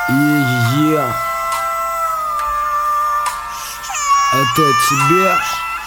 Е-е-е. Это тебе.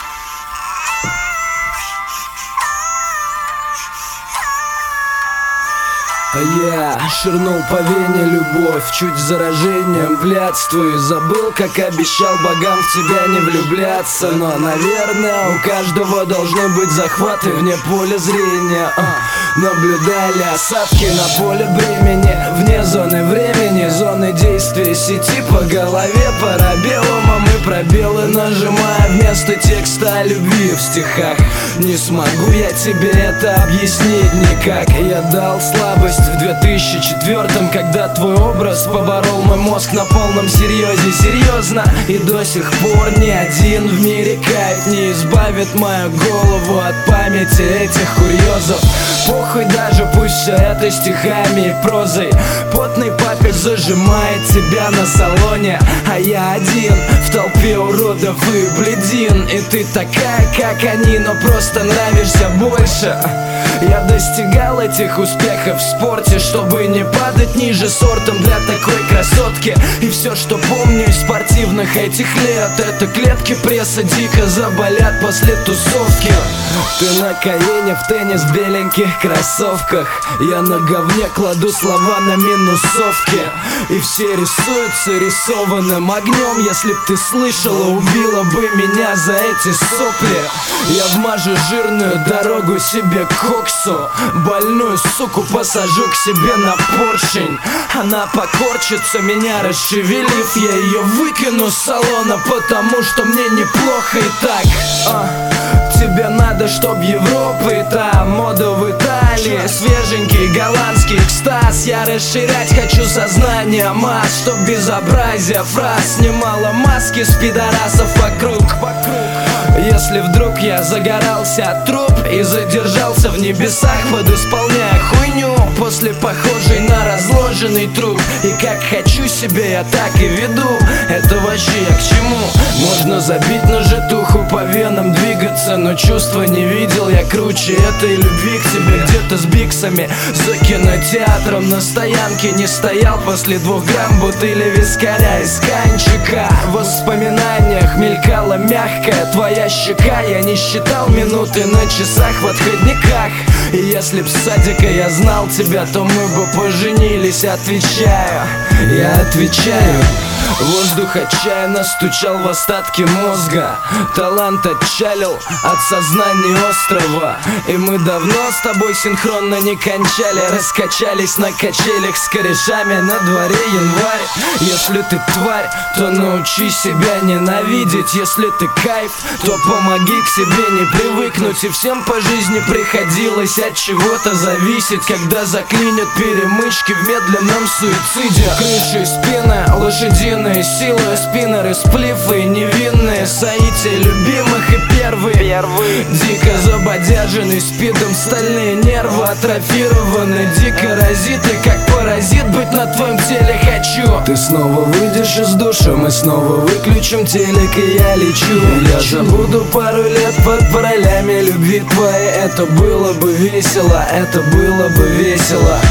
А я ширнул по вене любовь, чуть заражением блядствую. Забыл, как обещал богам в тебя не влюбляться. Но, наверное, у каждого должны быть захваты вне поля зрения. Наблюдали осадки на поле бремени, вне зоны времени, зоны действия сети. По голове парабеллум, а мы пробелы нажимая вместо текста о любви в стихах. Не смогу я тебе это объяснить никак. Я дал слабость в 2004-м, когда твой образ поборол мой мозг на полном серьезе. Серьезно, и до сих пор ни один в мире кайф не избавит мою голову от памяти этих курьезов. Похуй даже, пусть все это стихами и прозой. Потный папик зажимает тебя на салоне, а я один в толпе уродов и бледин. И ты такая, как они, но просто нравишься больше. Я достигал этих успехов в спорте, чтобы не падать ниже сортом для такой красотки. И все, что помню из спортивных этих лет, это клетки пресса дико заболят после тусовки. Ты на колене в теннис в беленьких кроссовках, я на говне кладу слова на минусовки. И все рисуются рисованным огнем. Если б ты слышала, убила бы меня за эти сопли. Я вмажу жирную дорогу себе к коксу, больную суку посажу к себе на поршень. Она покорчится, меня расшевелив, я ее выкину с салона, потому что мне неплохо и так. Тебе надо, чтоб Европа и там мода в Италии, свеженький голландский экстаз. Я расширять хочу сознание масс, чтоб безобразие фраз снимало маски с пидорасов вокруг. Если вдруг я загорался от труб и задержался в небесах, подисполняя хуйню после похожей на разложенный труп. И как хочу себе, я так и веду. Это вообще я к чему? Можно забить на житуху, по венам двигаться, но чувства не видел я круче этой любви к тебе. Где-то с биксами за кинотеатром на стоянке не стоял после 2 грамм бутыли вискаря из канчика. В воспоминаниях мелькала мягкая твоя щека. Я не считал минуты на часах в отходниках. И если б с садика я знал тебя, то мы бы поженились. Отвечаю, я отвечаю. Воздух отчаянно стучал в остатки мозга. Талант отчалил от сознания острова. И мы давно с тобой синхронно не кончали. Раскачались на качелях с корешами, на дворе январь. Если ты тварь, то научи себя ненавидеть. Если ты кайф, то помоги к себе не привыкнуть. И всем по жизни приходилось от чего-то зависеть, когда заклинят перемычки в медленном суициде. Крыши спины, лошадиные силы, спиннеры, сплифы, невинные соития любимых и первые. Дико забодяженный спидом, стальные нервы атрофированы, дико разиты, как паразит быть на твоем теле хочу. Ты снова выйдешь из душа, мы снова выключим телек, и я лечу. Я забуду пару лет под паролями любви твоей. Это было бы весело, это было бы весело.